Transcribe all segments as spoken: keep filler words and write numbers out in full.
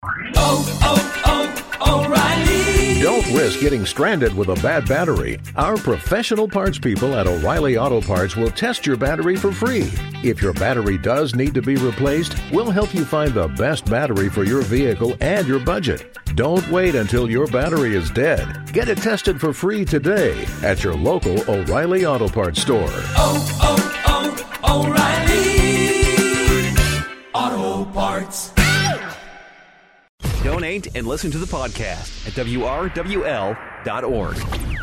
oh, oh, oh, O'Reilly! Don't risk getting stranded with a bad battery. Our professional parts people at O'Reilly Auto Parts will test your battery for free. If your battery does need to be replaced, we'll help you find the best battery for your vehicle and your budget. Don't wait until your battery is dead. Get it tested for free today at your local O'Reilly Auto Parts store. Oh, oh, oh, O'Reilly Auto Parts. Donate and listen to the podcast at W R W L dot org.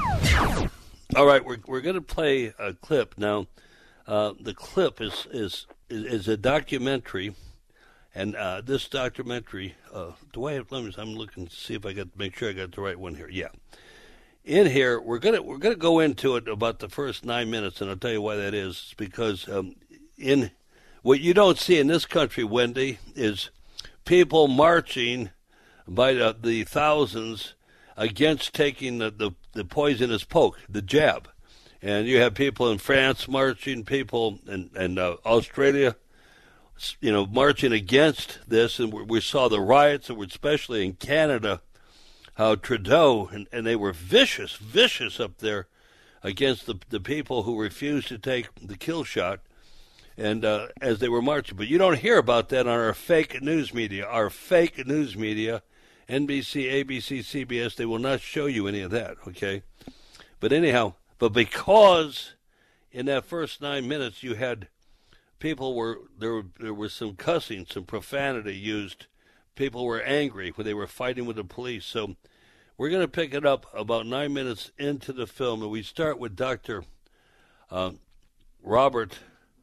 All right, we're we're going to play a clip now. Uh, the clip is is is a documentary, and uh, this documentary. Uh, do I have? Let me. I'm looking to see if I got make sure I got the right one here. Yeah, in here we're gonna we're gonna go into it about the first nine minutes, and I'll tell you why that is. It's because um, in what you don't see in this country, Wendy, is people marching by the, the thousands against taking the, the, the poisonous poke, the jab. And you have people in France marching, people in, in uh, Australia, you know, marching against this. And we, we saw the riots, and especially in Canada, how Trudeau, and, and they were vicious, vicious up there against the, the people who refused to take the kill shot. And uh, as they were marching. But you don't hear about that on our fake news media. Our fake news media, N B C, A B C, C B S, they will not show you any of that, okay? But anyhow, but because in that first nine minutes you had people were, there, were, there was some cussing, some profanity used. People were angry when they were fighting with the police. So we're going to pick it up about nine minutes into the film. And we start with Doctor Uh, Robert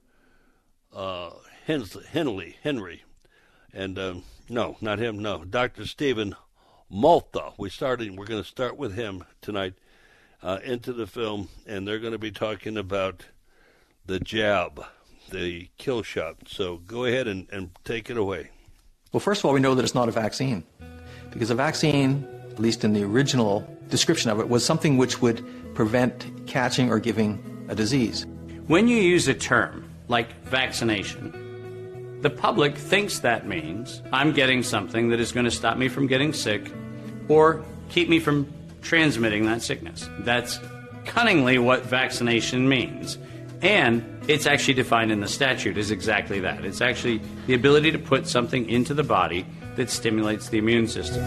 uh, Henley, Henry. And, um, no, not him, no. Doctor Stephen Malta. We started, we're going to start with him tonight uh, into the film, and they're going to be talking about the jab, the kill shot. So go ahead and, and take it away. Well, first of all, we know that it's not a vaccine, because a vaccine, at least in the original description of it, was something which would prevent catching or giving a disease. When you use a term like vaccination, the public thinks that means I'm getting something that is going to stop me from getting sick or keep me from transmitting that sickness. That's cunningly what vaccination means. And it's actually defined in the statute as exactly that. It's actually the ability to put something into the body that stimulates the immune system.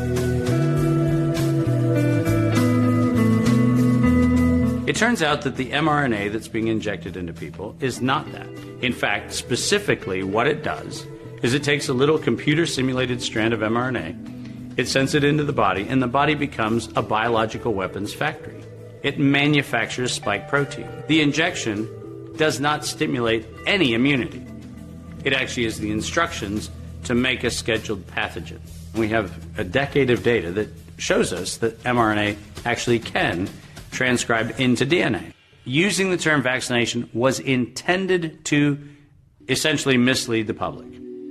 It turns out that the mRNA that's being injected into people is not that. In fact, specifically what it does is it takes a little computer-simulated strand of mRNA, it sends it into the body, and the body becomes a biological weapons factory. It manufactures spike protein. The injection does not stimulate any immunity. It actually is the instructions to make a scheduled pathogen. We have a decade of data that shows us that mRNA actually can transcribe into D N A. Using the term vaccination was intended to essentially mislead the public.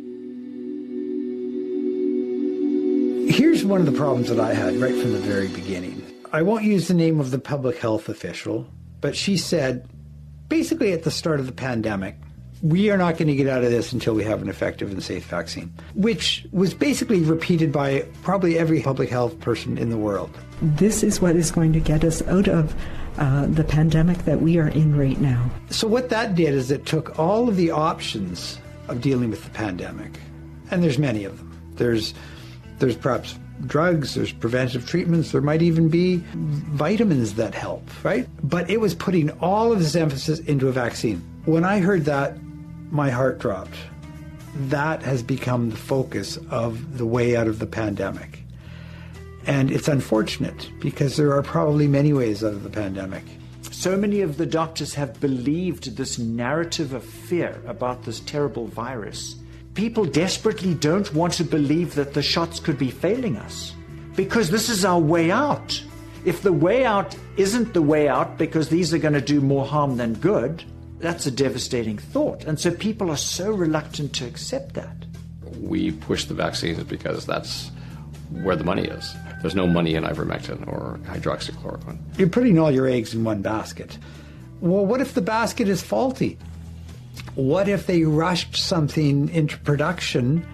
Here's one of the problems that I had right from the very beginning. I won't use the name of the public health official, but she said, basically at the start of the pandemic, we are not going to get out of this until we have an effective and safe vaccine, which was basically repeated by probably every public health person in the world. This is what is going to get us out of uh, the pandemic that we are in right now. So what that did is it took all of the options of dealing with the pandemic, and there's many of them. There's, there's perhaps drugs, there's preventive treatments, there might even be vitamins that help, right? But it was putting all of this emphasis into a vaccine. When I heard that, my heart dropped. That has become the focus of the way out of the pandemic. And it's unfortunate because there are probably many ways out of the pandemic. So many of the doctors have believed this narrative of fear about this terrible virus. People desperately don't want to believe that the shots could be failing us because this is our way out. If the way out isn't the way out because these are going to do more harm than good, that's a devastating thought. And so people are so reluctant to accept that. We push the vaccines because that's where the money is. There's no money in ivermectin or hydroxychloroquine. You're putting all your eggs in one basket. Well, what if the basket is faulty? What if they rushed something into production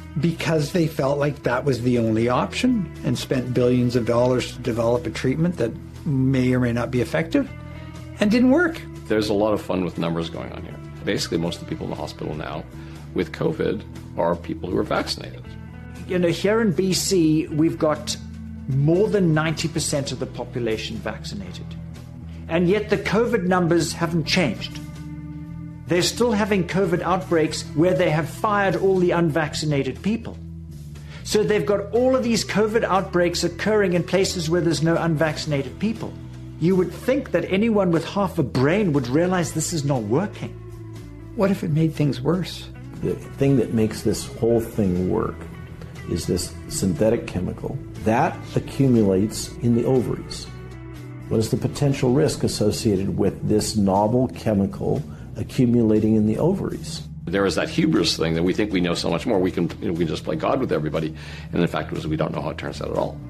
because they felt like that was the only option and spent billions of dollars to develop a treatment that may or may not be effective and didn't work. There's a lot of fun with numbers going on here. Basically, most of the people in the hospital now with COVID are people who are vaccinated. You know, here in B C, we've got more than ninety percent of the population vaccinated. And yet the COVID numbers haven't changed. They're still having COVID outbreaks where they have fired all the unvaccinated people. So they've got all of these COVID outbreaks occurring in places where there's no unvaccinated people. You would think that anyone with half a brain would realize this is not working. What if it made things worse? The thing that makes this whole thing work is this synthetic chemical that accumulates in the ovaries. What is the potential risk associated with this novel chemical accumulating in the ovaries? There is that hubris thing that we think we know so much more. We can, you know, we can just play God with everybody, and the fact was we don't know how it turns out at all.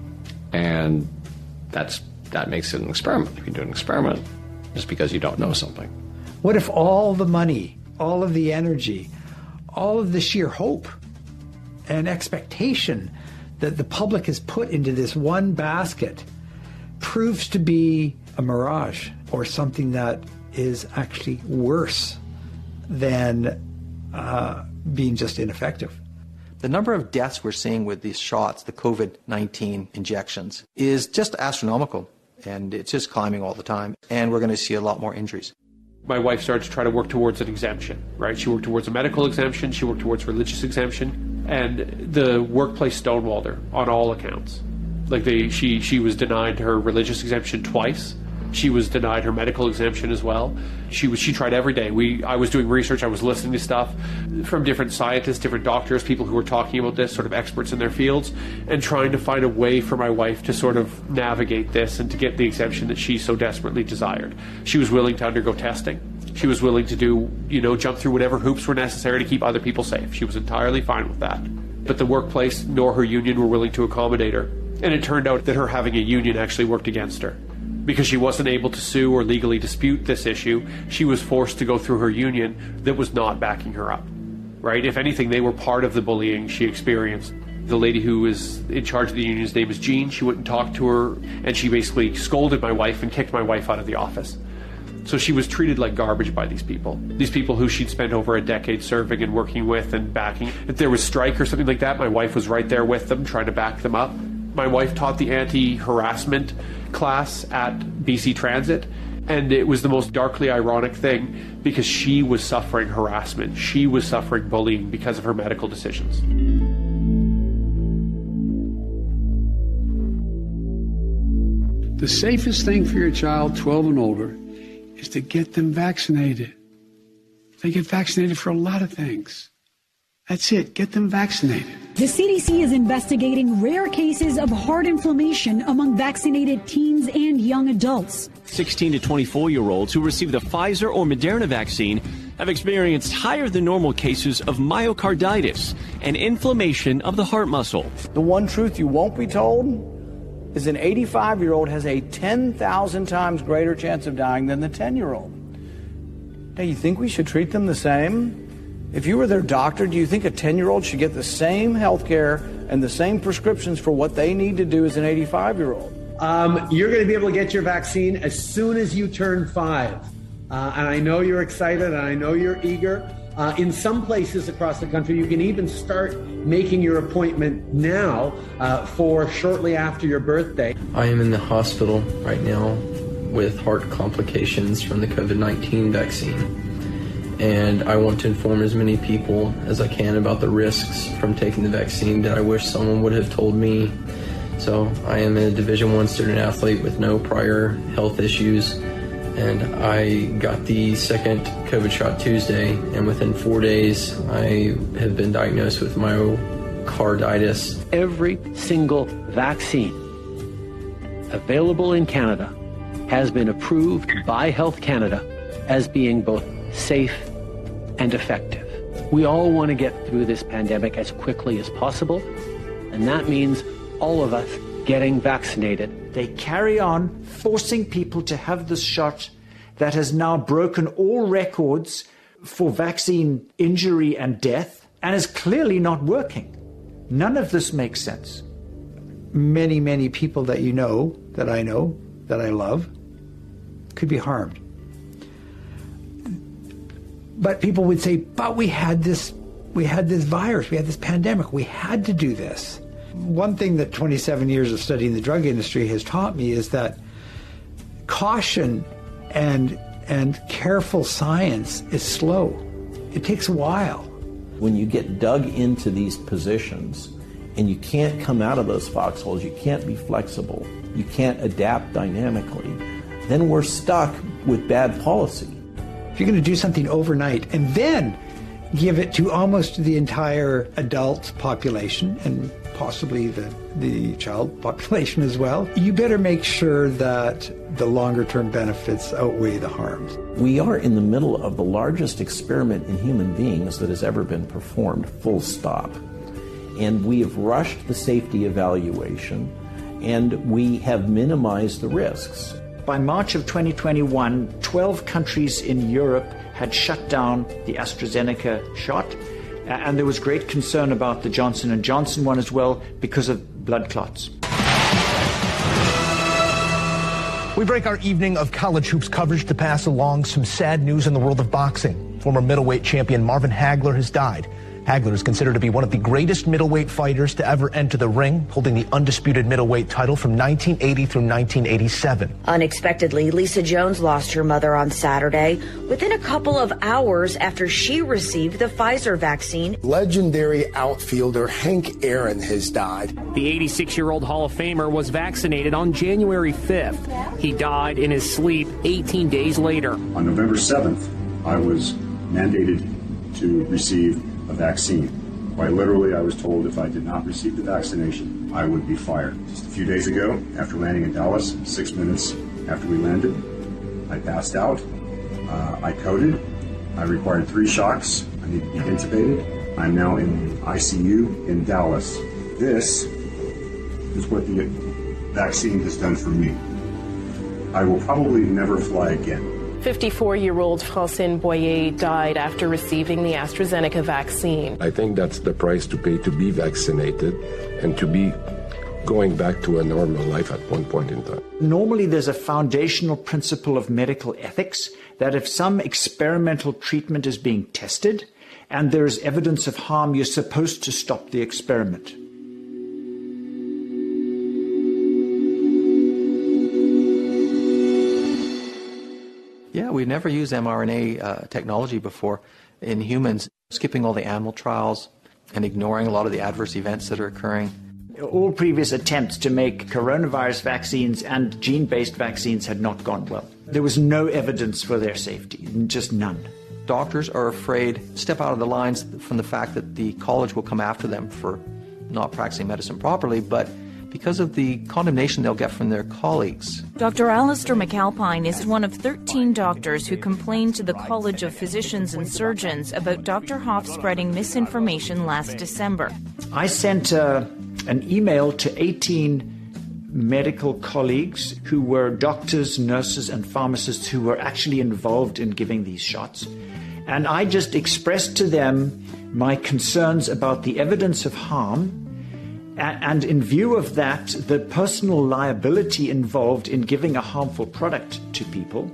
And that's that makes it an experiment. You can do an experiment just because you don't know something. What if all the money, all of the energy, all of the sheer hope and expectation that the public has put into this one basket proves to be a mirage or something that is actually worse than uh, being just ineffective? The number of deaths we're seeing with these shots, the COVID nineteen injections, is just astronomical, and it's just climbing all the time, and we're going to see a lot more injuries. My wife started to try to work towards an exemption, right? She worked towards a medical exemption, she worked towards religious exemption, and the workplace stonewalled her on all accounts. Like they, she, she was denied her religious exemption twice. She was denied her medical exemption as well. She was. She tried every day. We. I was doing research. I was listening to stuff from different scientists, different doctors, people who were talking about this, sort of experts in their fields, and trying to find a way for my wife to sort of navigate this and to get the exemption that she so desperately desired. She was willing to undergo testing. She was willing to do, you know, jump through whatever hoops were necessary to keep other people safe. She was entirely fine with that. But the workplace nor her union were willing to accommodate her. And it turned out that her having a union actually worked against her. Because she wasn't able to sue or legally dispute this issue, she was forced to go through her union that was not backing her up, right? If anything, they were part of the bullying she experienced. The lady who was in charge of the union's name is Jean. She went and talked to her, and she basically scolded my wife and kicked my wife out of the office. So she was treated like garbage by these people. These people who she'd spent over a decade serving and working with and backing. If there was strike or something like that, my wife was right there with them, trying to back them up. My wife taught the anti-harassment class at B C Transit, and it was the most darkly ironic thing because she was suffering harassment. She was suffering bullying because of her medical decisions. The safest thing for your child, twelve and older, is to get them vaccinated. They get vaccinated for a lot of things. That's it. Get them vaccinated. The C D C is investigating rare cases of heart inflammation among vaccinated teens and young adults. sixteen to twenty-four-year-olds who received the Pfizer or Moderna vaccine have experienced higher than normal cases of myocarditis and inflammation of the heart muscle. The one truth you won't be told is an eighty-five-year-old has a ten thousand times greater chance of dying than the ten-year-old. Now, you think we should treat them the same? If you were their doctor, do you think a ten-year-old should get the same health care and the same prescriptions for what they need to do as an eighty-five-year-old? Um, you're going to be able to get your vaccine as soon as you turn five. Uh, and I know you're excited, and I know you're eager. Uh, in some places across the country, you can even start making your appointment now uh, for shortly after your birthday. I am in the hospital right now with heart complications from the COVID nineteen vaccine. And I want to inform as many people as I can about the risks from taking the vaccine that I wish someone would have told me. So I am a Division One student athlete with no prior health issues, and I got the second COVID shot Tuesday, and within four days I have been diagnosed with myocarditis. Every single vaccine available in Canada has been approved by Health Canada as being both safe and effective. We all want to get through this pandemic as quickly as possible, and that means all of us getting vaccinated. They carry on forcing people to have this shot that has now broken all records for vaccine injury and death. and is clearly not working. None of this makes sense. Many, many people that you know, that I know, that I love, could be harmed. But people would say, but we had this, we had this virus, we had this pandemic, we had to do this. One thing that twenty-seven years of studying the drug industry has taught me is that caution and and careful science is slow. It takes a while. When you get dug into these positions and you can't come out of those foxholes, you can't be flexible, you can't adapt dynamically, then we're stuck with bad policy. If you're going to do something overnight and then give it to almost the entire adult population and possibly the, the child population as well, you better make sure that the longer-term benefits outweigh the harms. We are in the middle of the largest experiment in human beings that has ever been performed, full stop. And we have rushed the safety evaluation, and we have minimized the risks. By March of twenty twenty-one, twelve countries in Europe had shut down the AstraZeneca shot, and there was great concern about the Johnson and Johnson one as well because of blood clots. We break our evening of college hoops coverage to pass along some sad news in the world of boxing. Former middleweight champion Marvin Hagler has died. Hagler is considered to be one of the greatest middleweight fighters to ever enter the ring, holding the undisputed middleweight title from nineteen eighty through nineteen eighty-seven. Unexpectedly, Lisa Jones lost her mother on Saturday within a couple of hours after she received the Pfizer vaccine. Legendary outfielder Hank Aaron has died. The eighty-six-year-old Hall of Famer was vaccinated on January fifth. He died in his sleep eighteen days later. On November seventh, I was mandated to receive a vaccine. Quite literally, I was told if I did not receive the vaccination, I would be fired. Just a few days ago, after landing in Dallas, six minutes after we landed, I passed out. Uh, I coded. I required three shocks. I need to be intubated. I'm now in the I C U in Dallas. This is what the vaccine has done for me. I will probably never fly again. fifty-four-year-old Francine Boyer died after receiving the AstraZeneca vaccine. I think that's the price to pay to be vaccinated and to be going back to a normal life at one point in time. Normally, there's a foundational principle of medical ethics that if some experimental treatment is being tested and there is evidence of harm, you're supposed to stop the experiment. Yeah, we've never used mRNA uh, technology before in humans, skipping all the animal trials and ignoring a lot of the adverse events that are occurring. All previous attempts to make coronavirus vaccines and gene-based vaccines had not gone well. There was no evidence for their safety, just none. Doctors are afraid, step out of the lines from the fact that the college will come after them for not practicing medicine properly, but because of the condemnation they'll get from their colleagues. Doctor Alistair McAlpine is one of thirteen doctors who complained to the College of Physicians and Surgeons about Doctor Hoff spreading misinformation last December. I sent uh, an email to eighteen medical colleagues who were doctors, nurses, and pharmacists who were actually involved in giving these shots. And I just expressed to them my concerns about the evidence of harm, and in view of that, the personal liability involved in giving a harmful product to people,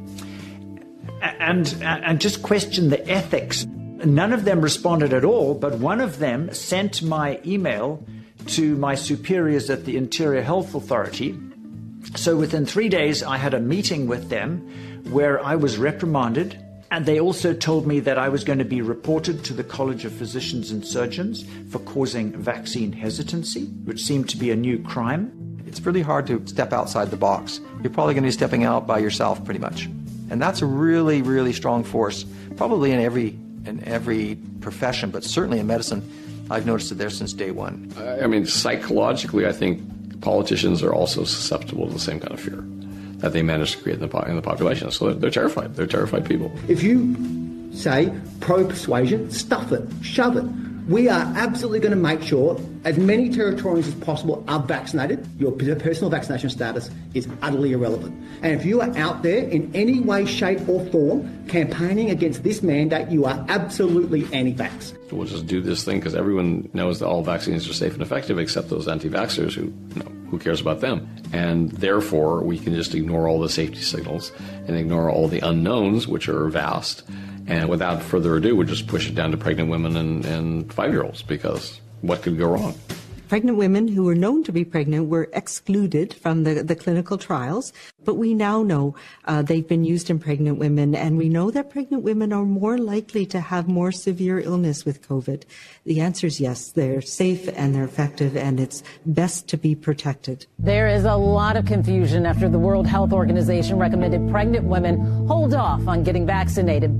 and, and just question the ethics. None of them responded at all, but one of them sent my email to my superiors at the Interior Health Authority. So within three days, I had a meeting with them where I was reprimanded. And they also told me that I was going to be reported to the College of Physicians and Surgeons for causing vaccine hesitancy, which seemed to be a new crime. It's really hard to step outside the box. You're probably going to be stepping out by yourself pretty much. And that's a really, really strong force, probably in every in every profession, but certainly in medicine. I've noticed it there since day one. I mean, psychologically, I think politicians are also susceptible to the same kind of fear that they manage to create in the, in the population. So they're, they're terrified. They're terrified people. If you say pro-persuasion, stuff it, shove it. We are absolutely going to make sure as many Territorians as possible are vaccinated. Your personal vaccination status is utterly irrelevant. And if you are out there in any way, shape or form campaigning against this mandate, you are absolutely anti-vax. We'll just do this thing because everyone knows that all vaccines are safe and effective except those anti-vaxxers who, you know, who cares about them? And therefore, we can just ignore all the safety signals and ignore all the unknowns, which are vast. And without further ado, we'd just push it down to pregnant women and, and five-year-olds, because what could go wrong? Pregnant women who were known to be pregnant were excluded from the, the clinical trials, but we now know uh, they've been used in pregnant women, and we know that pregnant women are more likely to have more severe illness with COVID. The answer is yes, they're safe and they're effective, and it's best to be protected. There is a lot of confusion after the World Health Organization recommended pregnant women hold off on getting vaccinated.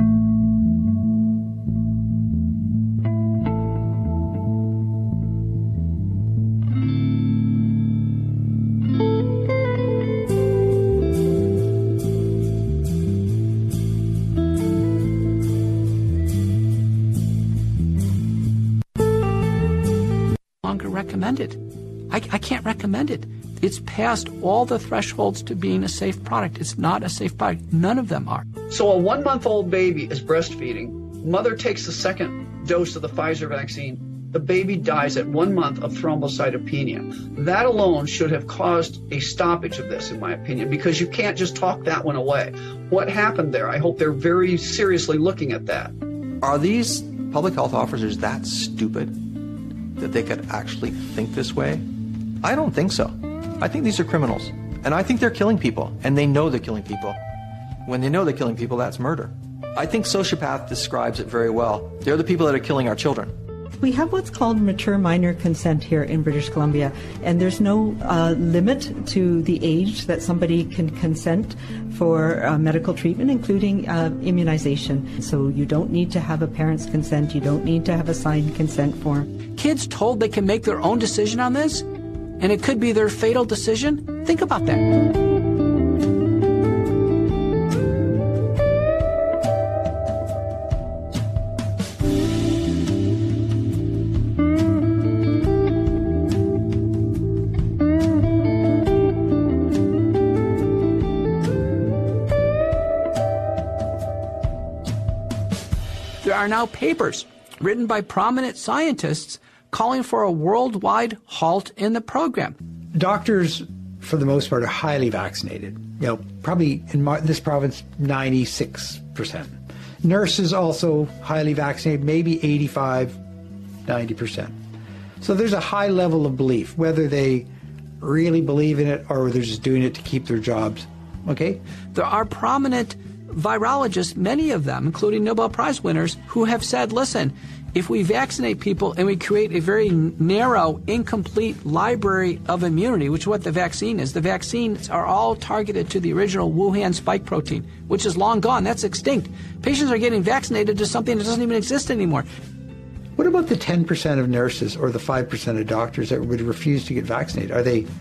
Recommended. I, I can't recommend it. It's past all the thresholds to being a safe product. It's not a safe product. None of them are. So a one-month-old baby is breastfeeding. Mother takes the second dose of the Pfizer vaccine. The baby dies at one month of thrombocytopenia. That alone should have caused a stoppage of this, in my opinion, because you can't just talk that one away. What happened there? I hope they're very seriously looking at that. Are these public health officers that stupid that they could actually think this way? I don't think so. I think these are criminals. And I think they're killing people. And they know they're killing people. When they know they're killing people, that's murder. I think sociopath describes it very well. They're the people that are killing our children. We have what's called mature minor consent here in British Columbia, and there's no uh, limit to the age that somebody can consent for uh, medical treatment, including uh, immunization. So you don't need to have a parent's consent. You don't need to have a signed consent form. Kids told they can make their own decision on this, and it could be their fatal decision. Think about that. There are now papers written by prominent scientists calling for a worldwide halt in the program. Doctors, for the most part, are highly vaccinated. You know, probably in this province, ninety-six percent. Nurses also highly vaccinated, maybe eighty-five, ninety percent. So there's a high level of belief, whether they really believe in it or they're just doing it to keep their jobs. Okay? There are prominent virologists, many of them, including Nobel Prize winners, who have said, listen, if we vaccinate people and we create a very narrow, incomplete library of immunity, which is what the vaccine is, the vaccines are all targeted to the original Wuhan spike protein, which is long gone. That's extinct. Patients are getting vaccinated to something that doesn't even exist anymore. What about the ten percent of nurses or the five percent of doctors that would refuse to get vaccinated? Are they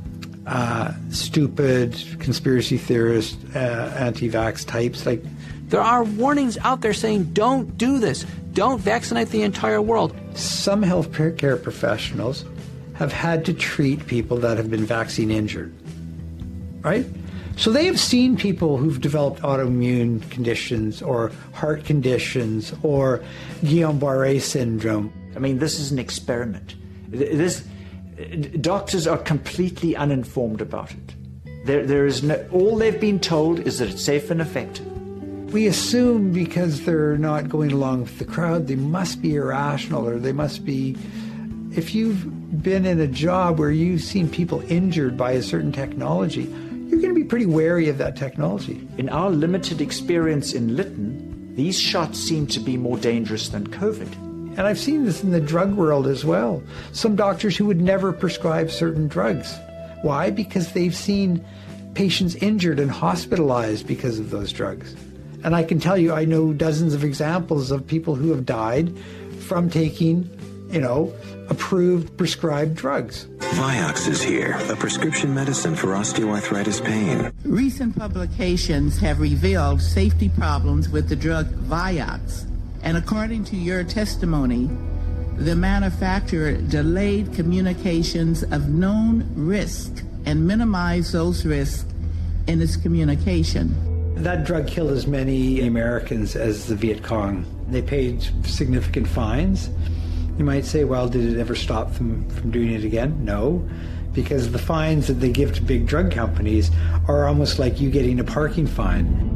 uh, stupid, conspiracy theorist, uh, anti-vax types? Like, there are warnings out there saying, don't do this. Don't vaccinate the entire world. Some health care professionals have had to treat people that have been vaccine injured, right? So they have seen people who've developed autoimmune conditions or heart conditions or Guillain-Barré syndrome. I mean, this is an experiment. This, doctors are completely uninformed about it. There, there is no, all they've been told is that it's safe and effective. We assume because they're not going along with the crowd, they must be irrational or they must be... If you've been in a job where you've seen people injured by a certain technology, you're going to be pretty wary of that technology. In our limited experience in Lytton, these shots seem to be more dangerous than COVID. And I've seen this in the drug world as well. Some doctors who would never prescribe certain drugs. Why? Because they've seen patients injured and hospitalized because of those drugs. And I can tell you, I know dozens of examples of people who have died from taking, you know, approved prescribed drugs. Vioxx is here, a prescription medicine for osteoarthritis pain. Recent publications have revealed safety problems with the drug Vioxx. And according to your testimony, the manufacturer delayed communications of known risk and minimized those risks in its communication. That drug killed as many Americans as the Viet Cong. They paid significant fines. You might say, well, did it ever stop them from doing it again? No, because the fines that they give to big drug companies are almost like you getting a parking fine.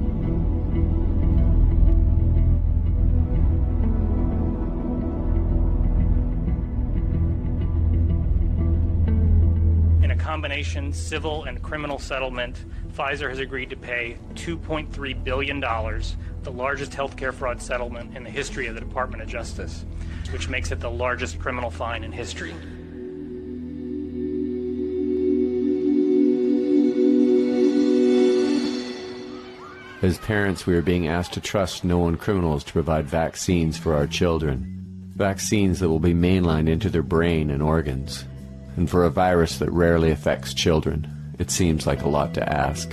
Combination civil and criminal settlement, Pfizer has agreed to pay two point three billion dollars, the largest healthcare fraud settlement in the history of the Department of Justice, which makes it the largest criminal fine in history. As parents, we are being asked to trust known criminals to provide vaccines for our children, vaccines that will be mainlined into their brain and organs. And for a virus that rarely affects children, it seems like a lot to ask.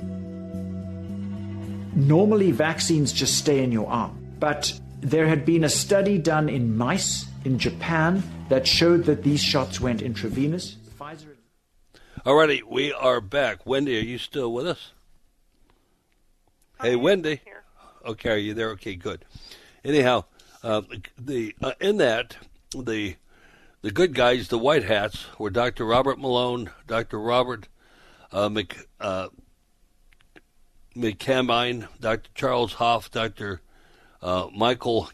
Normally, vaccines just stay in your arm. But there had been a study done in mice in Japan that showed that these shots went intravenous. Pfizer. Alrighty, we are back. Wendy, are you still with us? Hey, Wendy. Here. Okay, are you there? Okay, good. Anyhow, uh, the uh, in that, the... The good guys, the white hats, were Doctor Robert Malone, Doctor Robert uh, Mc, uh, McCambine, Doctor Charles Hoff, Doctor uh, Michael,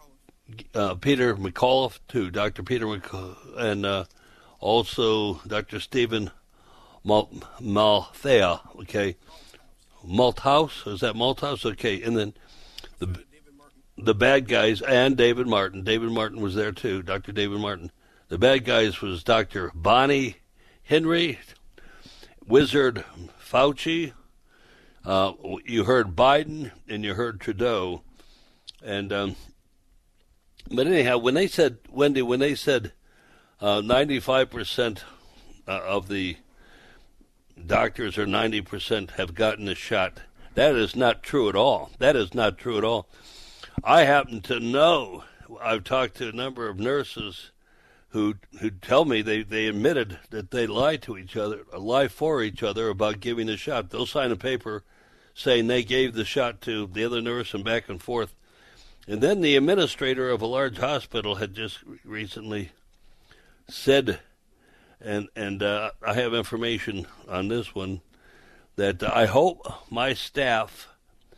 uh, Peter McAuliffe, too, Doctor Peter McAuliffe, and uh, also Doctor Stephen Mal- Malthea, okay. Malthouse, is that Malthouse? Okay, and then the the bad guys, and David Martin. David Martin was there, too, Doctor David Martin. The bad guys was Doctor Bonnie Henry, Wizard Fauci. Uh, you heard Biden and you heard Trudeau. And um, but anyhow, when they said, Wendy, when they said uh, ninety-five percent uh, of the doctors or ninety percent have gotten the shot, that is not true at all. That is not true at all. I happen to know, I've talked to a number of nurses who who tell me they, they admitted that they lie to each other, lie for each other about giving the shot. They'll sign a paper saying they gave the shot to the other nurse and back and forth. And then the administrator of a large hospital had just recently said, and, and uh, I have information on this one, that I hope my staff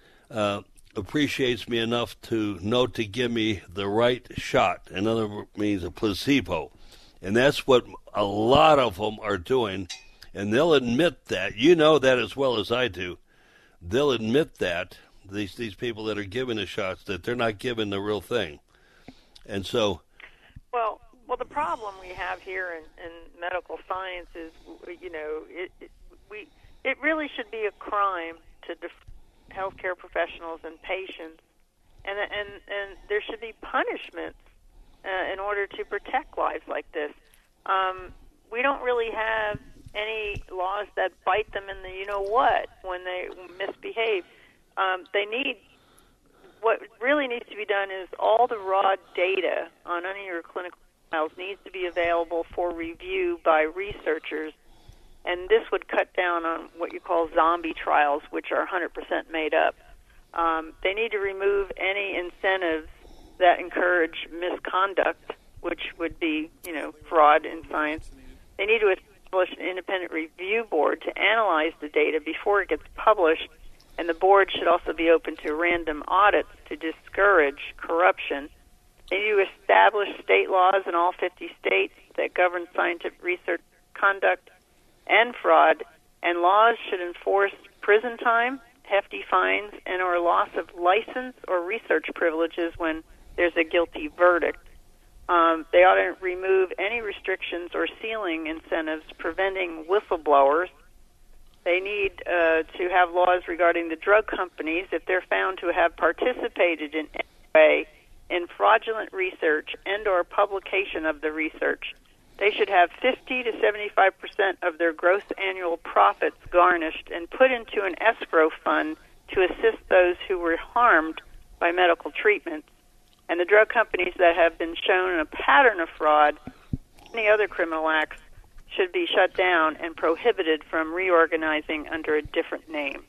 uh, appreciates me enough to know to give me the right shot. In other words, means a placebo. And that's what a lot of them are doing. And they'll admit that. You know that as well as I do. They'll admit that, these these people that are giving the shots, that they're not giving the real thing. And so... Well, well, the problem we have here in, in medical science is, you know, it, it, we, it really should be a crime to def- healthcare professionals and patients, and and and there should be punishments uh, in order to protect lives like this. Um, we don't really have any laws that bite them in the you know what when they misbehave. Um, they need what really needs to be done is all the raw data on any of your clinical trials needs to be available for review by researchers. And this would cut down on what you call zombie trials, which are one hundred percent made up. Um, they need to remove any incentives that encourage misconduct, which would be, you know, fraud in science. They need to establish an independent review board to analyze the data before it gets published, and the board should also be open to random audits to discourage corruption. They need to establish state laws in all fifty states that govern scientific research conduct and fraud, and laws should enforce prison time, hefty fines, and or loss of license or research privileges when there's a guilty verdict. Um, they ought to remove any restrictions or ceiling incentives preventing whistleblowers. They need uh, to have laws regarding the drug companies if they're found to have participated in any way in fraudulent research and or publication of the research. They should have fifty to seventy-five percent of their gross annual profits garnished and put into an escrow fund to assist those who were harmed by medical treatments. And the drug companies that have been shown in a pattern of fraud, any other criminal acts, should be shut down and prohibited from reorganizing under a different name.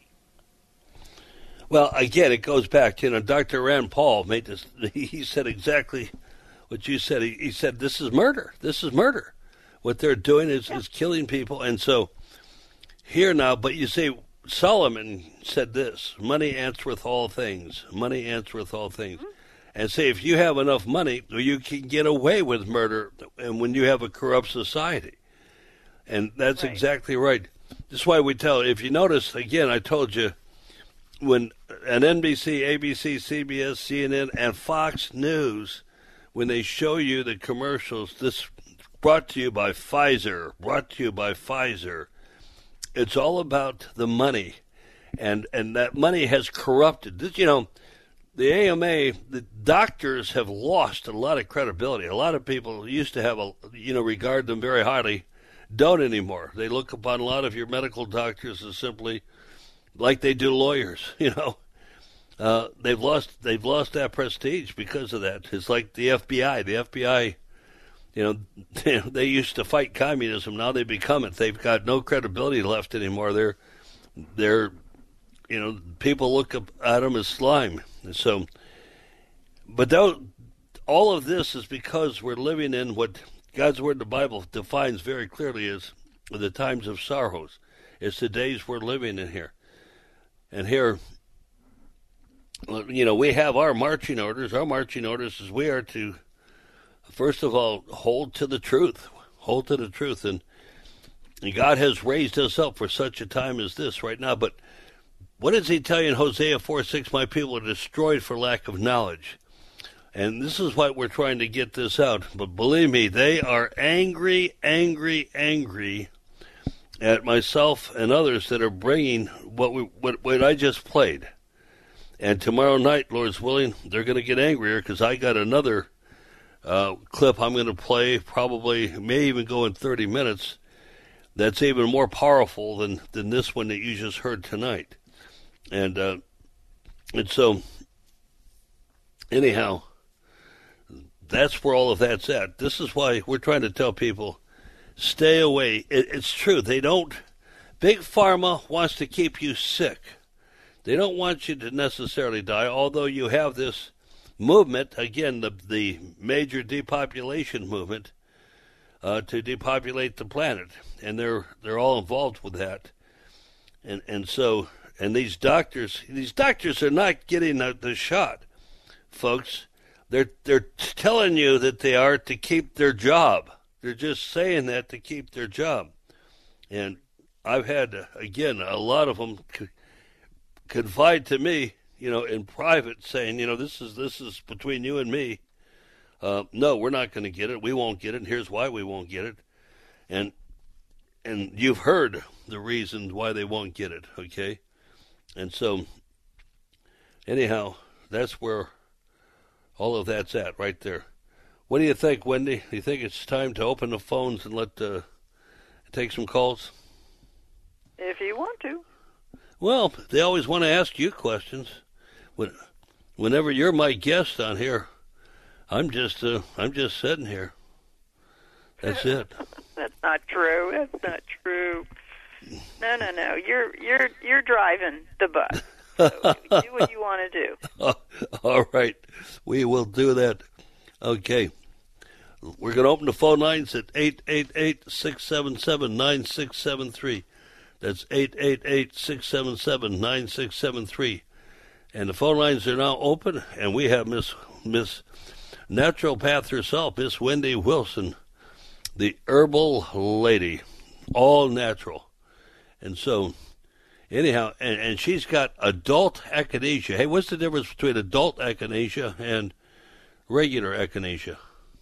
Well, again, it goes back, you know, Doctor Rand Paul made this, he said exactly what you said. He, he said, this is murder. This is murder. What they're doing is, yeah. is killing people. And so here now, but you see, Solomon said this, money answereth all things. Money answereth all things. Mm-hmm. And say, if you have enough money, you can get away with murder and when you have a corrupt society. And that's right. Exactly right. That's why we tell, if you notice, again, I told you, when an N B C, A B C, C B S, C N N, and Fox News, when they show you the commercials, this brought to you by Pfizer, brought to you by Pfizer, it's all about the money. And and that money has corrupted. This, you know, the A M A, the doctors have lost a lot of credibility. A lot of people used to have, a, you know, regard them very highly, don't anymore. They look upon a lot of your medical doctors as simply like they do lawyers, you know. Uh, they've lost they've lost that prestige because of that. It's like the F B I. The F B I, you know, they, they used to fight communism. Now they become it. They've got no credibility left anymore. They're, they're, you know, people look up at them as slime. And so, but that, all of this is because we're living in what God's Word, the Bible, defines very clearly as the times of sorrows. It's the days we're living in here. And here, you know, we have our marching orders. Our marching orders is we are to, first of all, hold to the truth. Hold to the truth. And, and God has raised us up for such a time as this right now. But what does he tell you in Hosea four six? My people are destroyed for lack of knowledge. And this is why we're trying to get this out. But believe me, they are angry, angry, angry at myself and others that are bringing what we what, what I just played. And tomorrow night, Lord's willing, they're going to get angrier because I got another uh, clip I'm going to play, probably may even go in thirty minutes, that's even more powerful than, than this one that you just heard tonight. And, uh, and so, anyhow, that's where all of that's at. This is why we're trying to tell people, stay away. It, it's true. They don't. Big Pharma wants to keep you sick. They don't want you to necessarily die, although you have this movement, again, the the major depopulation movement, uh, to depopulate the planet. And they're they're all involved with that. And and so, and these doctors, these doctors are not getting the, the shot, folks. They're they're telling you that they are to keep their job. They're just saying that to keep their job. And I've had, again, a lot of them c- confide to me, you know, in private, saying, you know, this is this is between you and me. Uh, no, we're not going to get it. We won't get it. And here's why we won't get it. And and you've heard the reasons why they won't get it, okay? And so, anyhow, that's where all of that's at right there. What do you think, Wendy? Do you think it's time to open the phones and let uh, take some calls? If you want to. Well, they always want to ask you questions. When, whenever you're my guest on here, I'm just uh, I'm just sitting here. That's it. That's not true. That's not true. No, no, no. You're you're you're driving the bus. So do what you want to do. All right, we will do that. Okay. We're going to open the phone lines at eight eight eight, six seven seven, nine six seven three. That's eight eight eight, six seven seven, nine six seven three. And the phone lines are now open, and we have Miss Miss Naturopath herself, Miss Wendy Wilson, the herbal lady, all natural. And so, anyhow, and, and she's got adult echinacea. Hey, what's the difference between adult echinacea and regular echinacea?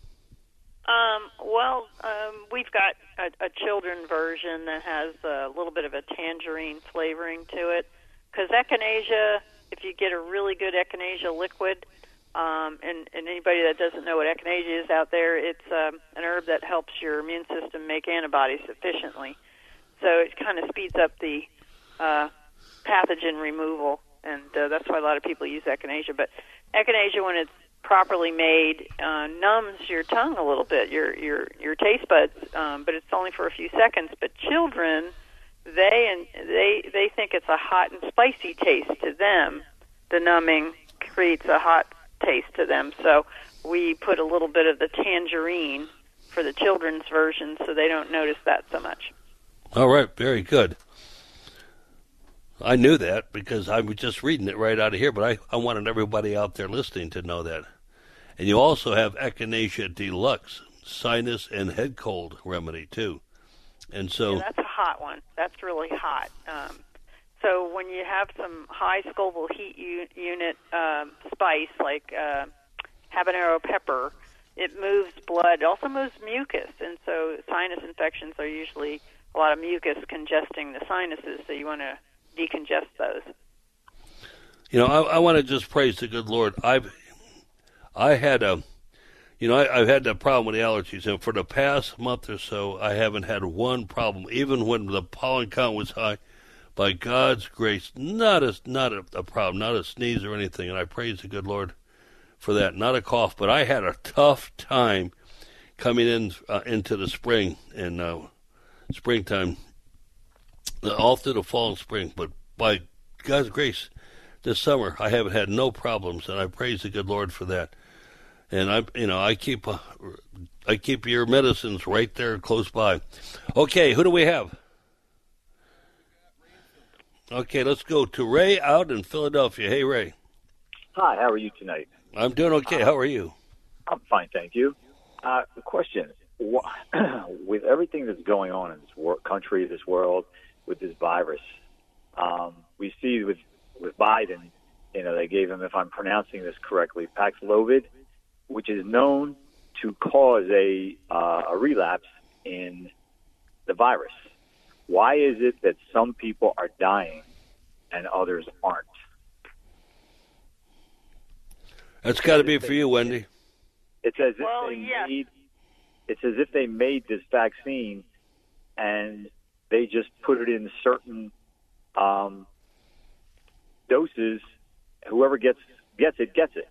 Um, well, um, we've got a, a children version that has a little bit of a tangerine flavoring to it. Because echinacea, if you get a really good echinacea liquid, um, and, and anybody that doesn't know what echinacea is out there, it's um, an herb that helps your immune system make antibodies efficiently. So it kind of speeds up the uh, pathogen removal, and uh, that's why a lot of people use echinacea. But echinacea, when it's properly made, uh, numbs your tongue a little bit, your your your taste buds, um, but it's only for a few seconds. But children, they and they they think it's a hot and spicy taste to them. The numbing creates a hot taste to them, so we put a little bit of the tangerine for the children's version, so they don't notice that so much. All right, very good. I knew that because I was just reading it right out of here, but I, I wanted everybody out there listening to know that. And you also have Echinacea Deluxe, sinus and head cold remedy, too. And so yeah, that's a hot one. That's really hot. Um, so when you have some high Scoville heat u- unit um, spice, like uh, habanero pepper, it moves blood. It also moves mucus. And so sinus infections are usually a lot of mucus congesting the sinuses, so you want to decongest those. You know, I, I want to just praise the good Lord. I've, I had a, you know, I, I've had that problem with the allergies, and for the past month or so, I haven't had one problem, even when the pollen count was high. By God's grace, not a, not a, a problem, not a sneeze or anything, and I praise the good Lord for that. Not a cough, but I had a tough time coming in uh, into the spring and uh, springtime. All through the fall and spring, but by God's grace, this summer I haven't had no problems, and I praise the good Lord for that. And I, you know, I keep, uh, I keep your medicines right there close by. Okay, who do we have? Okay, let's go to Ray out in Philadelphia. Hey, Ray. Hi, how are you tonight? I'm doing okay. Uh, how are you? I'm fine, thank you. Uh, question: with everything that's going on in this wor- country, this world, with this virus, um, we see with with Biden, you know, they gave him, if I'm pronouncing this correctly, Paxlovid, which is known to cause a uh, a relapse in the virus. Why is it that some people are dying and others aren't? That's got to be for you, Wendy. It's as if well, they yes. made it's as if they made this vaccine and they just put it in certain um, doses. Whoever gets gets it gets it.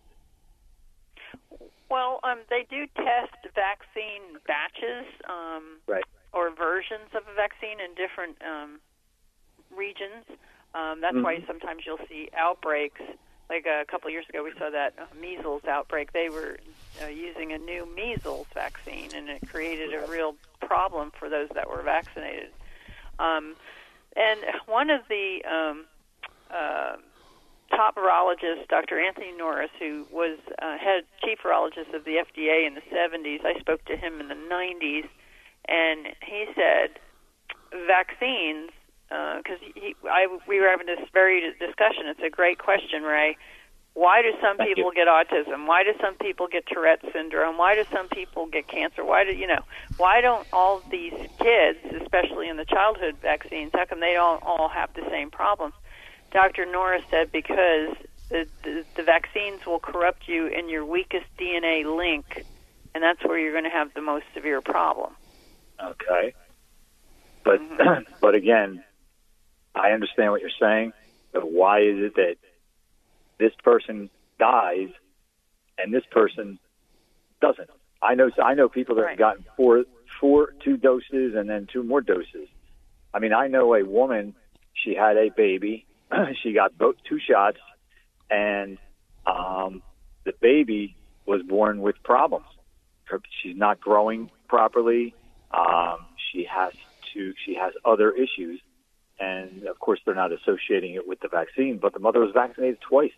Well, um, they do test vaccine batches, um, right, or versions of a vaccine in different um, regions. Um, that's mm-hmm. why sometimes you'll see outbreaks. Like a couple of years ago, we saw that uh, measles outbreak. They were uh, using a new measles vaccine, and it created a real problem for those that were vaccinated. Um, and one of the um, uh, top virologists, Doctor Anthony Norris, who was uh, head chief virologist of the F D A in the seventies, I spoke to him in the nineties, and he said vaccines, because uh, he, I, we were having this very discussion. It's a great question, Ray. Why do some Thank people you. get autism? Why do some people get Tourette's syndrome? Why do some people get cancer? Why do you know? Why don't all these kids, especially in the childhood vaccines, how come they don't all have the same problems? Doctor Norris said because the, the, the vaccines will corrupt you in your weakest D N A link, and that's where you're going to have the most severe problem. Okay, but mm-hmm. but again, I understand what you're saying, but why is it that this person dies and this person doesn't? I know I know people that right. have gotten four, four, two doses and then two more doses. I mean, I know a woman, she had a baby, she got both two shots, and um, the baby was born with problems. Her, she's not growing properly. Um, she has to. She has other issues. And, of course, they're not associating it with the vaccine, but the mother was vaccinated twice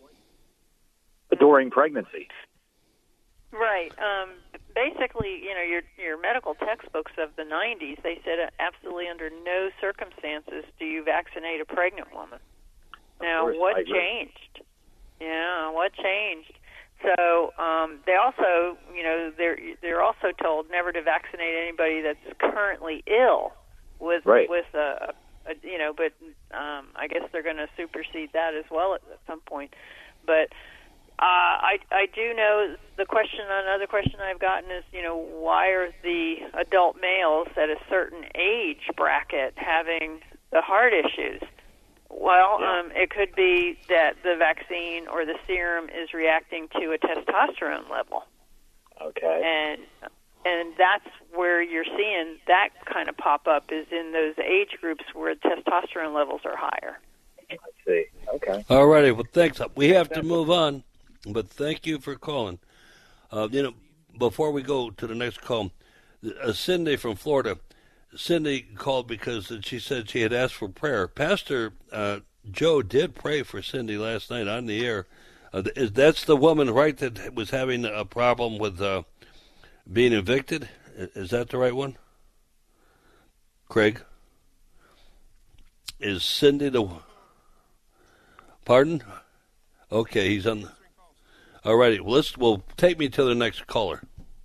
during pregnancy. Right. Um, basically, you know, your your medical textbooks of the nineties, they said uh, absolutely under no circumstances do you vaccinate a pregnant woman. Now, course, what I agree. changed? Yeah, what changed? So um, they also, you know, they're they're also told never to vaccinate anybody that's currently ill with right. with a, a you know, but um, I guess they're going to supersede that as well at, at some point. But uh, I, I do know the question, another question I've gotten is, you know, why are the adult males at a certain age bracket having the heart issues? Well, um, it could be that the vaccine or the serum is reacting to a testosterone level. Okay. And and that's where you're seeing that kind of pop up is in those age groups where testosterone levels are higher. I see. Okay. All righty. Well, thanks. We have to move on, but thank you for calling. Uh, you know, before we go to the next call, uh, Cindy from Florida. Cindy called because she said she had asked for prayer. Pastor uh, Joe did pray for Cindy last night on the air. Uh, is that's the woman, right, that was having a problem with uh, being evicted? Is that the right one? Craig? Is Cindy the... Pardon? Okay, he's on... The... All righty, well, let's, well, take me to the next caller.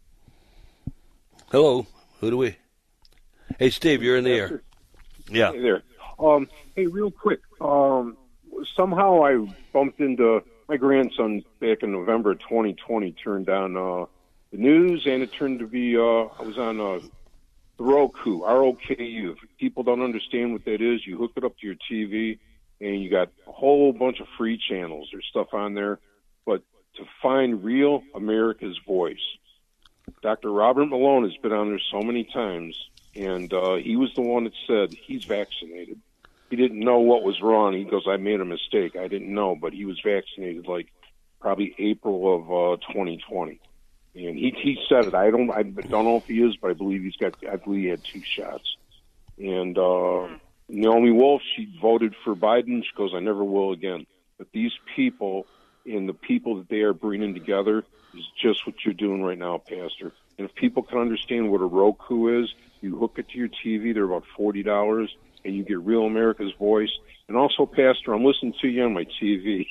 Hello, who do we... Hey, Steve, you're in the air. Yeah. Hey there. Um, hey, real quick. Um, somehow I bumped into my grandson back in November twenty twenty, turned on uh, the news, and it turned to be, uh, I was on uh, the Roku, R O K U. If people don't understand what that is, you hook it up to your T V, and you got a whole bunch of free channels. There's stuff on there. But to find real America's voice, Doctor Robert Malone has been on there so many times. And uh, he was the one that said he's vaccinated. He didn't know what was wrong. He goes, I made a mistake. I didn't know, but he was vaccinated like probably April of uh, twenty twenty. And he he said it. I don't I don't know if he is, but I believe he's got. I believe he had two shots. And uh, Naomi Wolf, she voted for Biden. She goes, I never will again. But these people and the people that they are bringing together is just what you're doing right now, Pastor. And if people can understand what a Roku is, you hook it to your T V. They're about forty dollars, and you get real America's voice. And also, Pastor, I'm listening to you on my T V.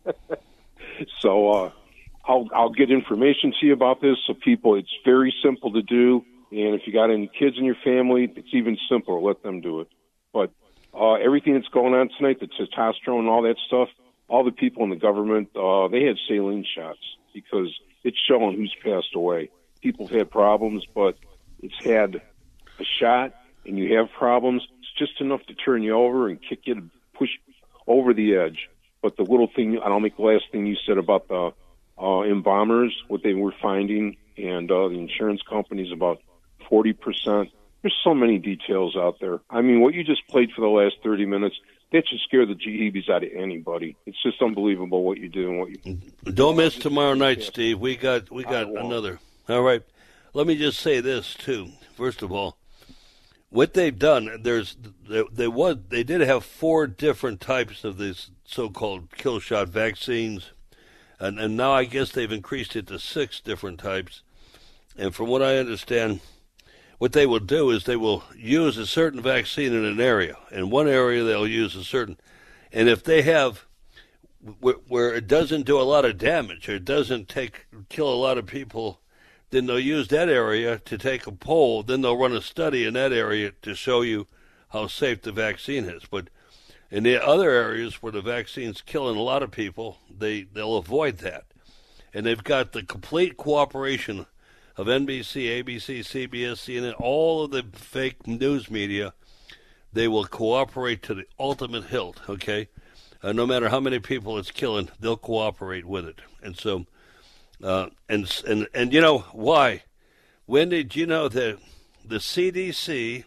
so uh, I'll, I'll get information to you about this. So people, it's very simple to do. And if you got any kids in your family, it's even simpler. Let them do it. But uh, everything that's going on tonight, the testosterone and all that stuff, all the people in the government, uh, they had saline shots because it's showing who's passed away. People have had problems, but it's had a shot and you have problems, it's just enough to turn you over and kick you to push over the edge. But the little thing, I don't make the last thing you said about the uh, embalmers, what they were finding, and uh, the insurance companies about forty percent. There's so many details out there. I mean, what you just played for the last thirty minutes, that should scare the jeebies out of anybody. It's just unbelievable what you do and what you... Don't miss tomorrow night, Steve. We got, we got another. All right. Let me just say this, too. First of all, what they've done, there's they, they was they did have four different types of these so-called kill shot vaccines, and, and now I guess they've increased it to six different types. And from what I understand, what they will do is they will use a certain vaccine in an area. In one area, they'll use a certain, and if they have where, where it doesn't do a lot of damage or it doesn't take kill a lot of people, then they'll use that area to take a poll. Then they'll run a study in that area to show you how safe the vaccine is. But in the other areas where the vaccine's killing a lot of people, they, they'll avoid that. And they've got the complete cooperation of N B C, A B C, C B S, C N N, all of the fake news media. They will cooperate to the ultimate hilt, okay? Uh, no matter how many people it's killing, they'll cooperate with it. And so... Uh, and and and you know why? Wendy, do you know that the C D C,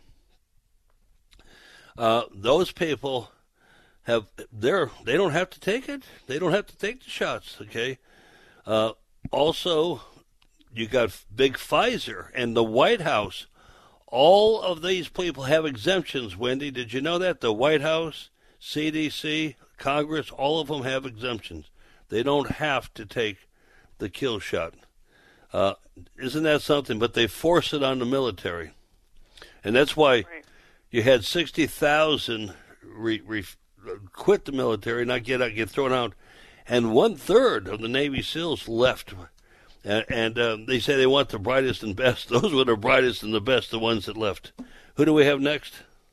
uh, those people have they're they don't have to take it. They don't have to take the shots. Okay. Uh, also, you got big Pfizer and the White House. All of these people have exemptions. Wendy, did you know that? The White House, C D C, Congress, all of them have exemptions. They don't have to take the kill shot. Uh, isn't that something? But they force it on the military. And that's why right. you had sixty thousand re, re, quit the military, not get out, get thrown out. And one-third of the Navy SEALs left. And, and uh, they say they want the brightest and best. Those were the brightest and the best, the ones that left. Who do we have next?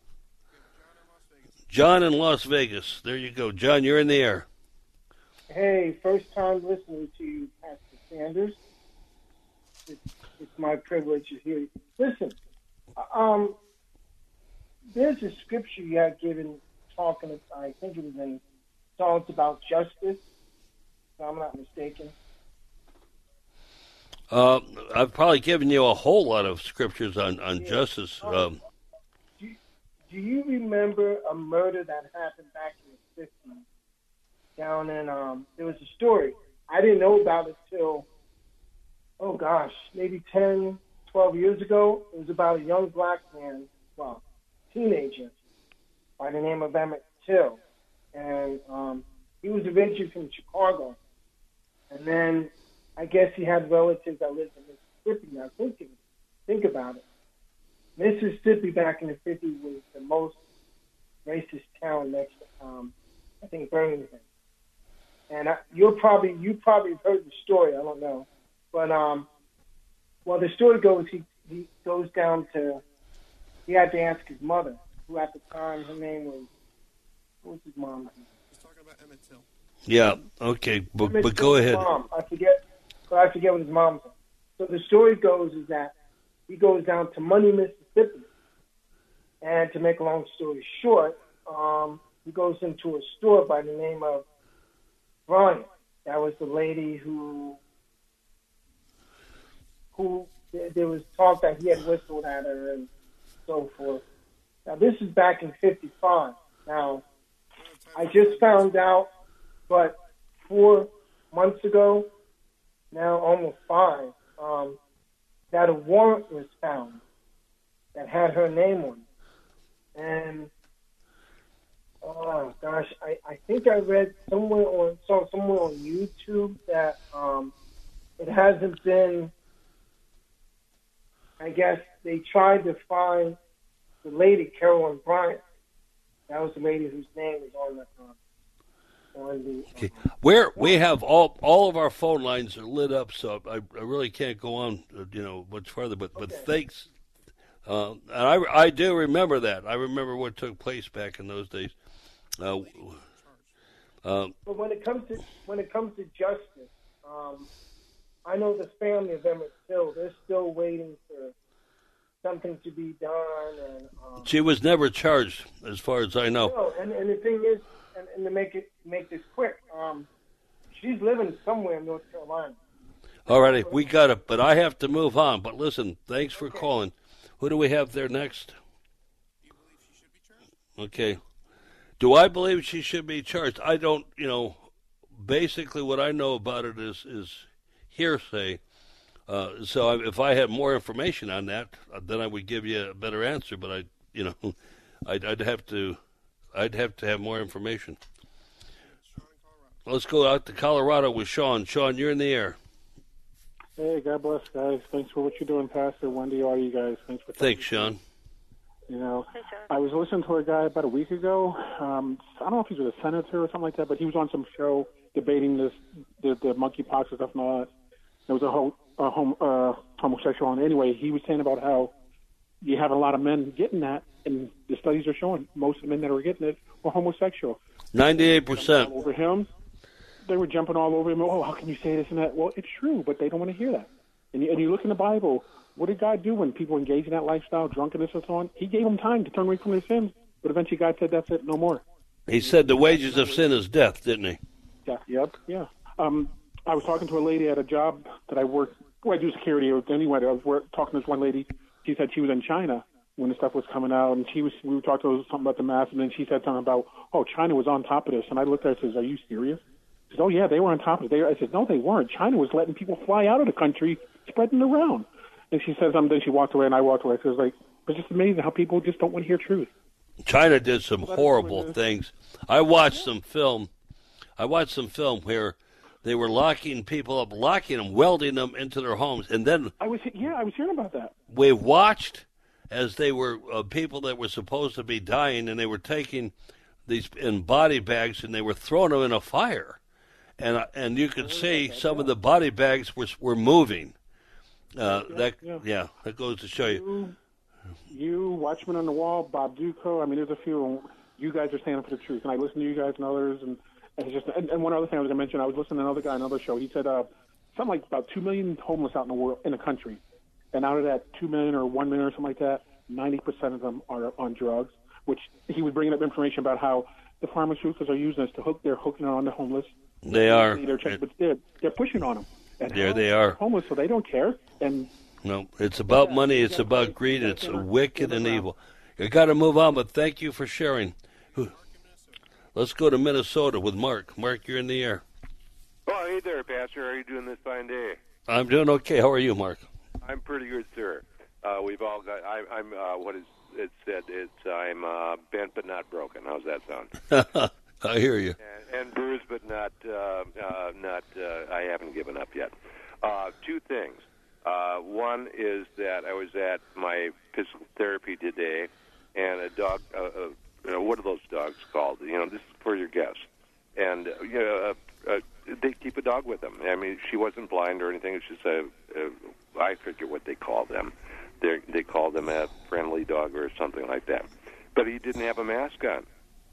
John in Las Vegas. There you go. John, you're in the air. Hey, first time listening to you, Pastor Sanders. It's, it's my privilege to hear you. Listen, um, there's a scripture you have given talking. I think it was in Songs About Justice, if I'm not mistaken. Uh, I've probably given you a whole lot of scriptures on, on Yeah. justice. Um, Um, do, do you remember a murder that happened back in the fifties down in, um, there was a story. I didn't know about it till, oh gosh, maybe ten, twelve years ago. It was about a young black man, well, teenager, by the name of Emmett Till. And um, he was originally from Chicago. And then I guess he had relatives that lived in Mississippi. Now, think, think about it. Mississippi back in the fifties was the most racist town next to, um, I think, Birmingham. And I, you're probably, you probably heard the story, I don't know. But, um, well, the story goes, he, he goes down to, he had to ask his mother, who at the time, her name was, what was his mom's name? He's talking about Emmett Till. yeah, okay, but, Emmett but go Till's ahead. Mom. I forget, but I forget what his mom's name. So the story goes is that he goes down to Money, Mississippi, and to make a long story short, um, he goes into a store by the name of Bryant. That was the lady who, who there, there was talk that he had whistled at her and so forth. Now this is back in fifty-five. Now I just found out, but four months ago, now almost five, um, that a warrant was found that had her name on it. And oh gosh, I, I think I read somewhere on saw somewhere on YouTube that um, it hasn't been. I guess they tried to find the lady Carolyn Bryant. That was the lady whose name was on the uh, on the. Okay. Where we have all all of our phone lines are lit up, so I, I really can't go on, uh, you know, much further. But but thanks, uh, and I I do remember that. I remember what took place back in those days. Uh, um, But when it comes to when it comes to justice, um, I know the family of Emmett Till. They're still waiting for something to be done, and um, she was never charged, as far as I know. no, and, and the thing is, and, and to make it make this quick, um, she's living somewhere in North Carolina. All righty, we got it, but I have to move on. But listen, thanks for calling. Who do we have there next? Okay. Do I believe she should be charged? I don't, you know, basically what I know about it is, is hearsay. Uh, so I, if I had more information on that, uh, then I would give you a better answer. But I, you know, I'd, I'd have to, I'd have to have more information. Let's go out to Colorado with Sean. Sean, you're in the air. Hey, God bless, guys. Thanks for what you're doing, Pastor Wendy. All you guys, thanks for. Thanks, Sean. You know, I was listening to a guy about a week ago. Um, I don't know if he was a senator or something like that, but he was on some show debating this, the, the monkeypox and stuff and all that. There was a whole uh, hom- uh, homosexual, and anyway, he was saying about how you have a lot of men getting that, and the studies are showing most of the men that were getting it were homosexual. Ninety-eight percent over him. They were jumping all over him. Oh, how can you say this and that? Well, it's true, but they don't want to hear that. And you, and you look in the Bible. What did God do when people engage in that lifestyle, drunkenness and so on? He gave them time to turn away from their sins, but eventually God said, "That's it, no more." He said the wages of sin is death, didn't he? Yeah. Yep. Yeah. Um, I was talking to a lady at a job that I work. Well, I do security. Anyway, I was work, talking to this one lady. She said she was in China when the stuff was coming out, and she was. We were talking to her something about the mask, and then she said something about, "Oh, China was on top of this." And I looked at her and says, "Are you serious?" She said, "Oh yeah, they were on top of it." They, I said, "No, they weren't. China was letting people fly out of the country, spreading it around." And she says, um, then she walked away, and I walked away. So it's like, it's just amazing how people just don't want to hear truth. China did some horrible things. I watched some film. I watched some film where they were locking people up, locking them, welding them into their homes, and then I was, yeah, I was hearing about that. We watched as they were uh, people that were supposed to be dying, and they were taking these in body bags, and they were throwing them in a fire, and uh, and you could see some of the body bags were were moving. Uh, yeah, that yeah. yeah, that goes to show you. You, you, Watchman on the Wall, Bob Duco. I mean, there's a few. You guys are standing for the truth, and I listen to you guys and others. And, and it's just and, and one other thing I was going to mention. I was listening to another guy, another show. He said uh, something like about two million homeless out in the world in the country, and out of that two million or one million or something like that, ninety percent of them are on drugs, which he was bringing up information about how the pharmaceuticals are using this to hook, they're hooking on the homeless. They are. They're, but they're, they're pushing on them. And there they are. Homeless, so they don't care. And no, it's about yeah, money. It's about greed. It's wicked and evil. You got to move on, but thank you for sharing. Let's go to Minnesota with Mark. Mark, you're in the air. Oh, hey there, Pastor. How are you doing this fine day? I'm doing okay. How are you, Mark? I'm pretty good, sir. Uh, we've all got. I, I'm. Uh, what is it said? It's I'm uh, bent but not broken. How's that sound? I hear you. And, and bruised but not. Uh, uh, not. Uh, I haven't given up yet. Uh, two things. Uh, one is that I was at my physical therapy today, and a dog. Uh, uh, what are those dogs called? You know, this is for your guests. And uh, you know, uh, uh, they keep a dog with them. I mean, she wasn't blind or anything. It's just a. a I forget what they call them. They they call them a friendly dog or something like that. But he didn't have a mask on,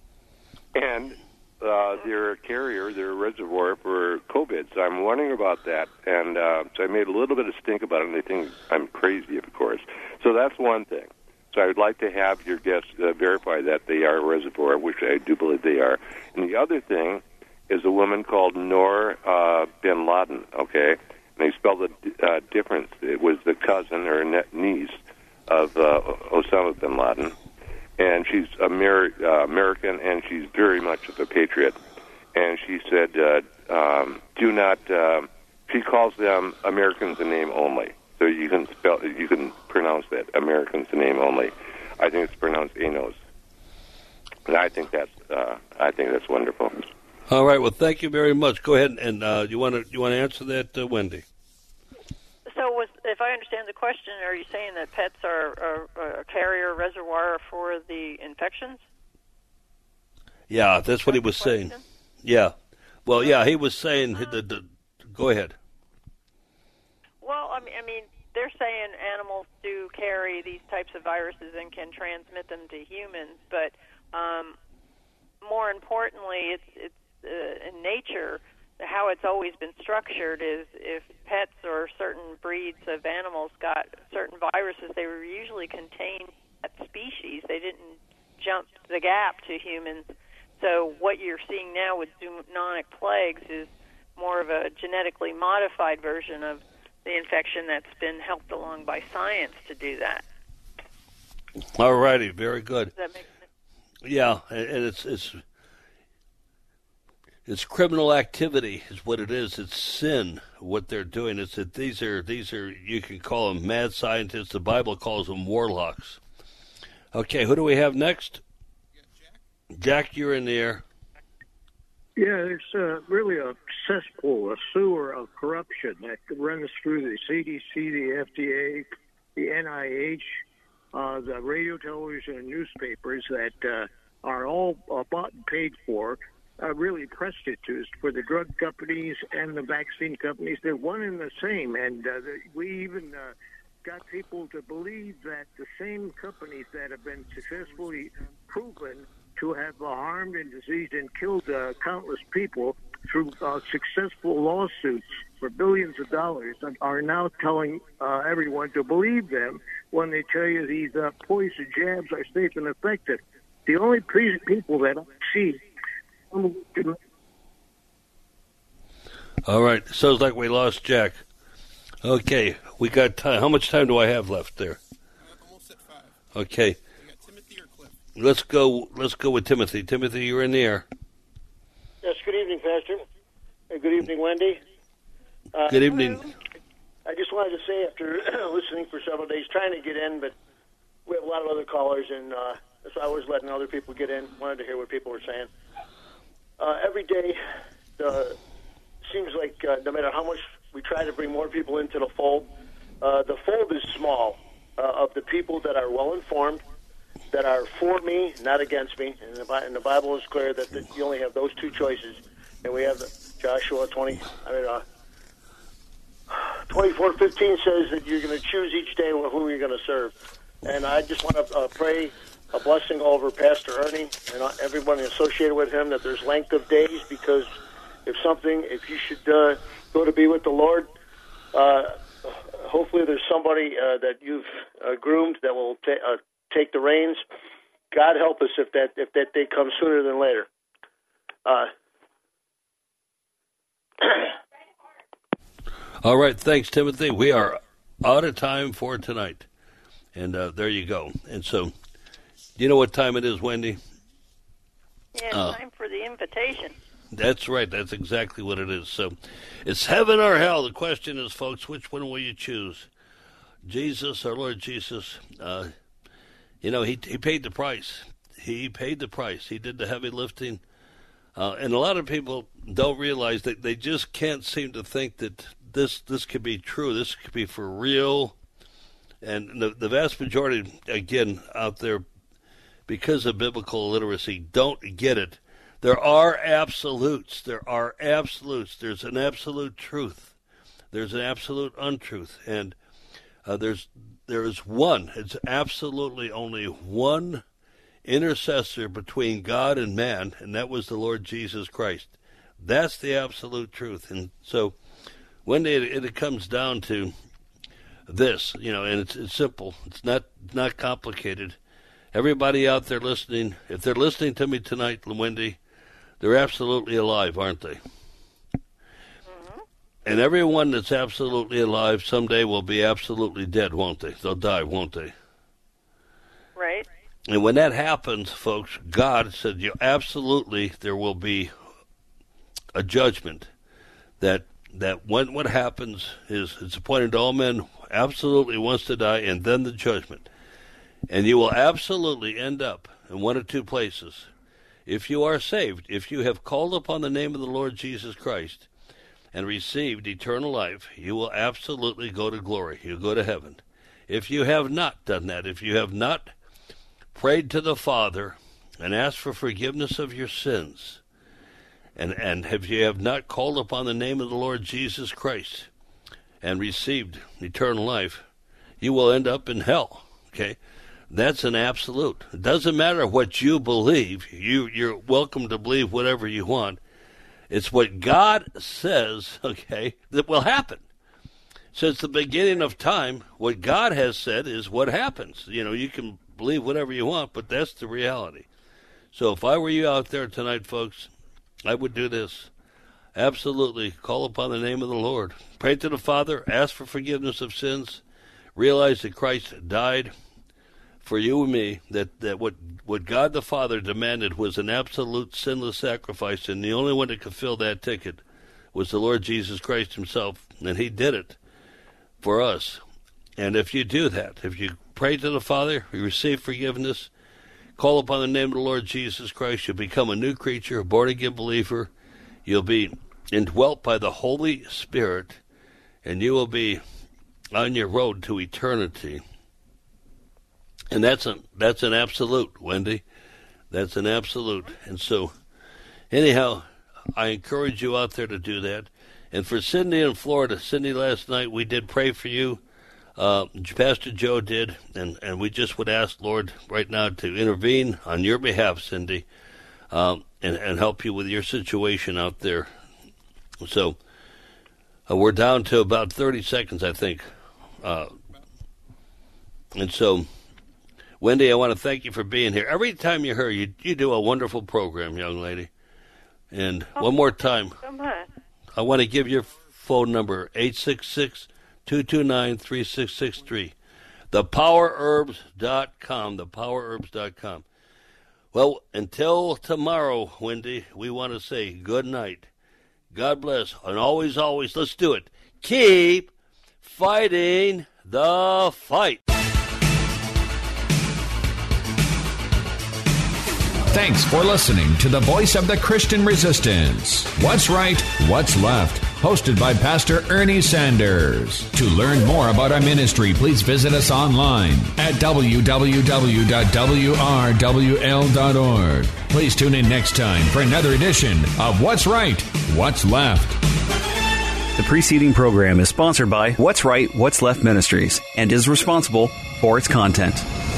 and uh, they're a carrier, they're a reservoir for COVID. So I'm wondering about that, and uh, so I made a little bit of stink about it. And they think I'm crazy, of course. So that's one thing. So I would like to have your guests uh, verify that they are a reservoir, which I do believe they are. And the other thing is a woman called Noor uh, bin Laden. Okay. And they spelled the uh, difference. It was the cousin or niece of uh, Osama bin Laden. And she's Amer- uh, American, and she's very much of a patriot. And she said, uh, um, do not, uh, she calls them Americans in name only. So you can spell, you can pronounce that, Americans in name only. I think it's pronounced Anos. And I think that's, uh, I think that's wonderful. All right. Well, thank you very much. Go ahead and uh, you want to you want to answer that, uh, Wendy? So, was, if I understand the question, are you saying that pets are, are a carrier reservoir for the infections? Yeah, that's what he was saying. Yeah. Well, yeah, he was saying. Uh, the, the, go ahead. Well, I mean, I mean, they're saying animals do carry these types of viruses and can transmit them to humans, but um, more importantly, it's it's. Uh, in nature, how it's always been structured is if pets or certain breeds of animals got certain viruses, they were usually contained at species. They didn't jump the gap to humans. So what you're seeing now with zoonotic plagues is more of a genetically modified version of the infection that's been helped along by science to do that. All righty, very good. Does that make sense? Yeah, and it's it's it's criminal activity is what it is. It's sin. What they're doing is that these are these are you can call them mad scientists. The Bible calls them warlocks. Okay, who do we have next? Jack, you're in the air. Yeah, it's uh, really a cesspool, a sewer of corruption that runs through the C D C, the F D A, the N I H, uh, the radio, television, and newspapers that uh, are all uh, bought and paid for, uh, really prostitutes for the drug companies and the vaccine companies. They're one and the same, and uh, the, we even uh, got people to believe that the same companies that have been successfully proven to have harmed and diseased and killed uh, countless people through uh, successful lawsuits for billions of dollars are now telling uh, everyone to believe them when they tell you these uh, poison jabs are safe and effective. The only pre- people that I see... All right. Sounds like we lost Jack. Okay. We got time. How much time do I have left there? Almost at five. Okay. Let's go. Let's go with Timothy. Timothy, you're in the air. Yes. Good evening, Pastor. Hey, good evening, Wendy. Uh, good evening. I just wanted to say, after listening for several days, trying to get in, but we have a lot of other callers, and uh, so I was letting other people get in. Wanted to hear what people were saying. Uh, every day, uh, seems like uh, no matter how much we try to bring more people into the fold, uh, the fold is small uh, of the people that are well informed, that are for me, not against me. And the, and the Bible is clear that the, you only have those two choices. And we have the Joshua twenty, I mean, uh, twenty-four fifteen says that you're going to choose each day who you're going to serve. And I just want to uh, pray a blessing over Pastor Ernie and everyone associated with him, that there's length of days, because if something, if you should uh, go to be with the Lord, uh, hopefully there's somebody uh, that you've uh, groomed that will ta- uh, take the reins. God help us if that if that day comes sooner than later. Uh, All right, thanks, Timothy. We are out of time for tonight. And uh, there you go. And so, do you know what time it is, Wendy? Yeah, it's uh, time for the invitation. That's right. That's exactly what it is. So, it's heaven or hell. The question is, folks, which one will you choose? Jesus, our Lord Jesus, uh, you know, he he paid the price. He paid the price. He did the heavy lifting. Uh, and a lot of people don't realize that they just can't seem to think that this this could be true. This could be for real. And the, the vast majority, again, out there, because of biblical illiteracy, don't get it. There are absolutes. There are absolutes. There's an absolute truth. There's an absolute untruth. And uh, there's there is one. It's absolutely only one intercessor between God and man, and that was the Lord Jesus Christ. That's the absolute truth. And so when it, it comes down to this, you know, and it's, it's simple. It's not not complicated. Everybody out there listening, if they're listening to me tonight, Wendy, they're absolutely alive, aren't they? Mm-hmm. And everyone that's absolutely alive someday will be absolutely dead, won't they? They'll die, won't they? Right. And when that happens, folks, God said, you absolutely, there will be a judgment. That that when what happens is it's appointed to all men absolutely wants to die, and then the judgment. And you will absolutely end up in one of two places. If you are saved, if you have called upon the name of the Lord Jesus Christ and received eternal life, you will absolutely go to glory. You'll go to heaven. If you have not done that, if you have not prayed to the Father and asked for forgiveness of your sins, and, and if you have not called upon the name of the Lord Jesus Christ and received eternal life, you will end up in hell, okay? That's an absolute. It doesn't matter what you believe. You, you're welcome to believe whatever you want. It's what God says, okay, that will happen. Since the beginning of time, what God has said is what happens. You know, you can believe whatever you want, but that's the reality. So if I were you out there tonight, folks, I would do this. Absolutely call upon the name of the Lord. Pray to the Father, ask for forgiveness of sins, realize that Christ died for you and me, that, that what, what God the Father demanded was an absolute sinless sacrifice, and the only one that could fill that ticket was the Lord Jesus Christ himself, and he did it for us. And if you do that, if you pray to the Father, you receive forgiveness, call upon the name of the Lord Jesus Christ, you'll become a new creature, a born-again believer, you'll be indwelt by the Holy Spirit, and you will be on your road to eternity. And that's an, that's an absolute, Wendy. That's an absolute. And so, anyhow, I encourage you out there to do that. And for Cindy in Florida, Cindy, last night we did pray for you. Uh, Pastor Joe did, and, and we just would ask, Lord, right now to intervene on your behalf, Cindy, um, and, and help you with your situation out there. So uh, we're down to about thirty seconds, I think. Uh, and so, Wendy, I want to thank you for being here. Every time you're here, you, you do a wonderful program, young lady. And oh, one more time, so much. I want to give your phone number, eight six six, two two nine, three six six three. the power herbs dot com, the power herbs dot com. Well, until tomorrow, Wendy, we want to say good night. God bless. And always, always, let's do it. Keep fighting the fight. Thanks for listening to the Voice of the Christian Resistance. What's Right, What's Left? Hosted by Pastor Ernie Sanders. To learn more about our ministry, please visit us online at w w w dot w r w l dot org. Please tune in next time for another edition of What's Right, What's Left. The preceding program is sponsored by What's Right, What's Left Ministries and is responsible for its content.